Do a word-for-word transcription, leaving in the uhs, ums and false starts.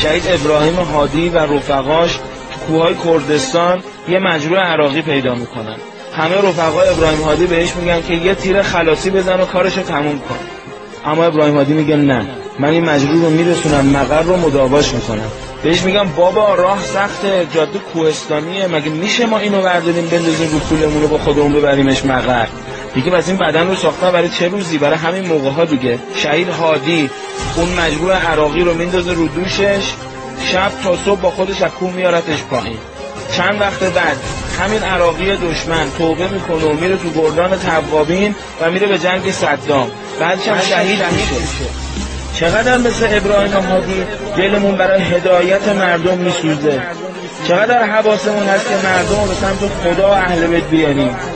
شهید ابراهیم هادی و رفقاش تو کوههای کردستان یه مجروح عراقی پیدا میکنن. همه رفقای ابراهیم هادی بهش میگن که یه تیر خلاصی بزن و کارشو تموم کن. اما ابراهیم هادی میگه نه، من این مجروح رو میرسونم مقر رو مداواش میکنم. بهش میگم بابا راه سخته، جاده کوهستانیه، مگه میشه ما اینو برداریم بندازیم رو کولمون رو با خودمون ببریمش مقر؟ دیگه بس این بدن رو ساختن برای چه روزی؟ برای همین موقع ها دیگه. شهید هادی اون مجروح عراقی رو میندازه رو دوشش، شب تا صبح با خودش از کوه میارتش پایین. چند وقت بعد همین عراقی دشمن توبه میکنه و میره تو گردان توابین و میره به جنگ صدام، بعدش هم شهید میشه. چقدر مثل ابراهیم هادی دلمون برای هدایت مردم میسوزه، چقدر حواسمون هست که مردم رو به سمت خدا و اهل بیت بیاریم.